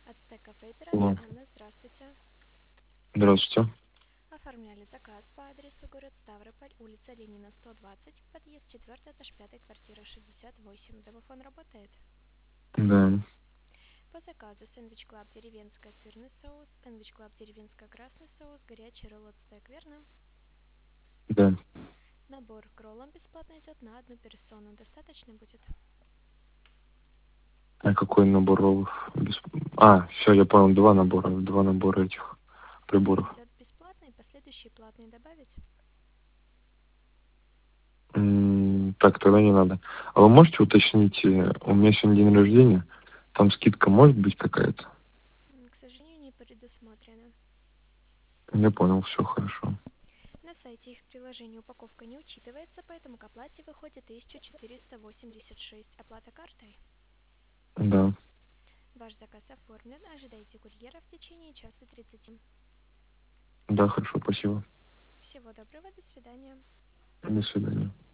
Ацтека Фейтерас. О, Анна, здравствуйте. здравствуйте. Оформляли заказ по адресу город Ставрополь, улица Ленина, 120, подъезд 4, этаж 5, квартира 68. Домофон работает? Да, По заказу сэндвич клаб деревенская сырный соус, сэндвич клаб деревенская красный соус, горячий ролл от стек, верно? да. Набор к роллам бесплатно идет на одну персону. Достаточно будет? А какой набор роллов? Все, я понял, два набора этих Один приборов. идет бесплатный, последующий платный добавить? Так, тогда не надо. А вы можете уточнить, у меня сегодня день рождения, там скидка может быть какая-то? К сожалению, не предусмотрено. Я понял, все хорошо. На сайте их приложения упаковка не учитывается, поэтому к оплате выходит 1486. Оплата картой? Да, Ваш заказ оформлен. Ожидайте курьера в течение часа 30. да, хорошо, спасибо. Всего доброго, до свидания. До свидания.